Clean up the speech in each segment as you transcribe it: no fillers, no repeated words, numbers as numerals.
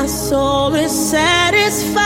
soul is satisfied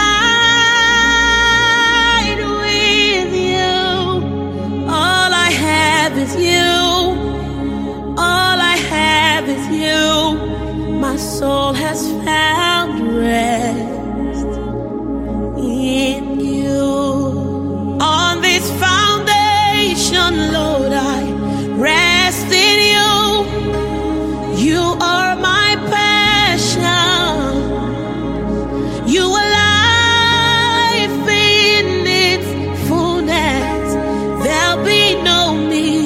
with you. All I have is you. All I have is you. My soul has found rest in you. On this foundation, Lord, I rest in you. You are my passion. You are life in its fullness. There'll be no me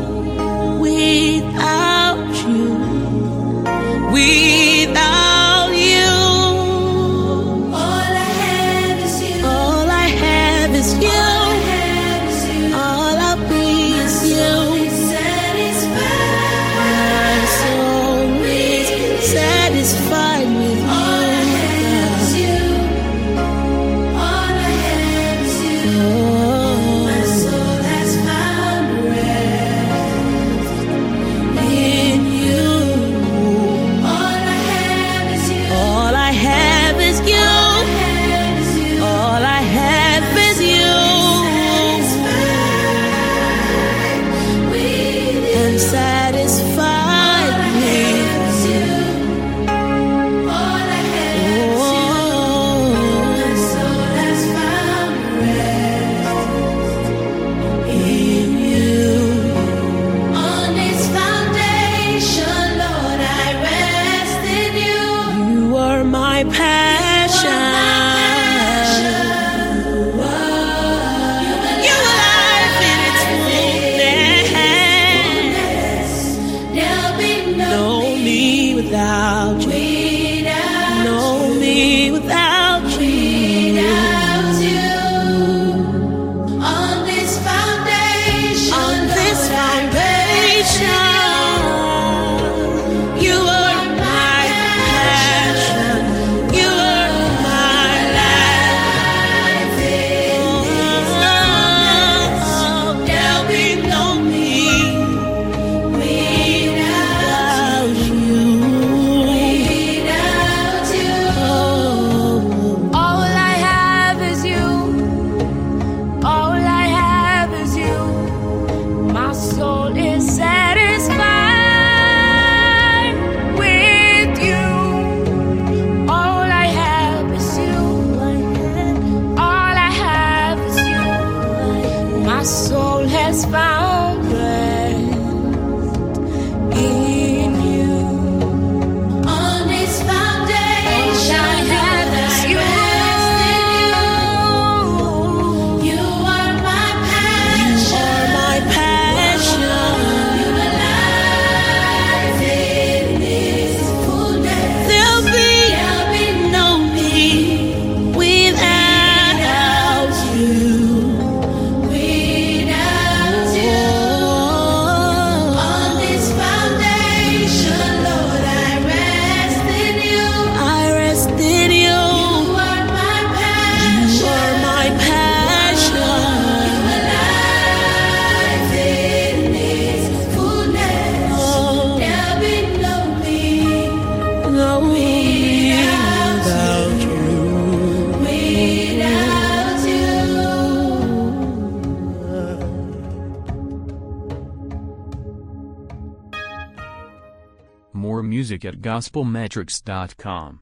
without you. Without you. All I have is you. All I have is you. All I'll be is you. My soul is satisfied with you. My passion. You are life in its fullness. There'll be no me without you. No me without you. On this foundation. On this foundation. My soul has found rest in you. On this foundation, all I have is you. You are my passion. You are my passion. You are life in its fullness. There'll be no me without you. More music at gospelmetrics.com.